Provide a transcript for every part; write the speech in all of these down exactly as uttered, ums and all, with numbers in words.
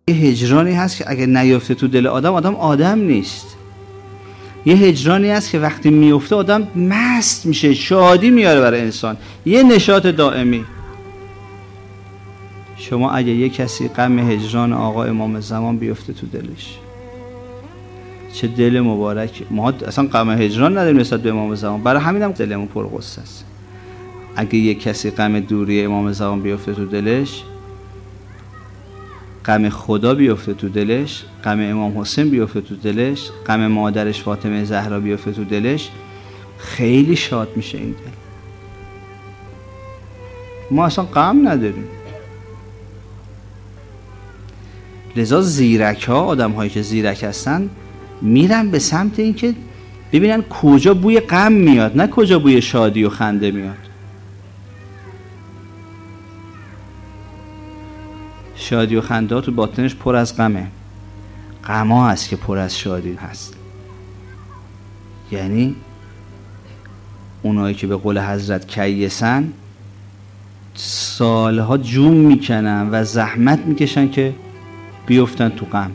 یه هجرانی هست که اگه نیفته تو دل آدم، آدم آدم نیست. یه هجرانی هست که وقتی میفته آدم مست میشه، شادی میاره برای انسان، یه نشاط دائمی. شما اگه یه کسی غم هجران آقا امام زمان بیفته تو دلش، چه دل مبارک. ما اصلا غم هجران نداریم نسبت به امام زمان، برای همینم دلمون پر غصه است. اگه یه کسی غم دوری امام زمان بیفته تو دلش، غم خدا بیفته تو دلش، غم امام حسین بیفته تو دلش، غم مادرش فاطمه زهرا بیفته تو دلش، خیلی شاد میشه این دل. ما اصلا غم نداریم. لذا زیرک ها، آدم هایی که زیرک هستن، میرن به سمت این که ببینن کجا بوی غم میاد، نه کجا بوی شادی و خنده میاد. شادی و خنده ها تو باطنش پر از غمه، غم ها هست که پر از شادی هست. یعنی اونایی که به قول حضرت کیسن، سالها جون میکنن و زحمت میکشن که بیفتن تو غم.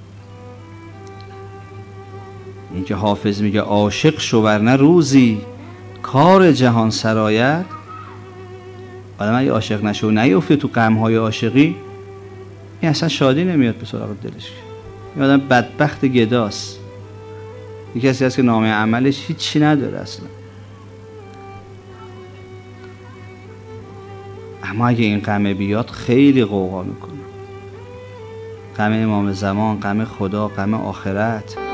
این که حافظ میگه عاشق شو ورنه روزی کار جهان سرایت، آدم اگه عاشق نشه و نیفته تو غم‌های عاشقی، این اصلا شادی نمیاد به سراغ دلش. این آدم بدبخت گداست. یه کسی هست که نامه عملش هیچی نداره اصلا. اما اگه این غم بیاد خیلی غوغا میکنه. غم امام زمان، غم خدا، غم آخرت.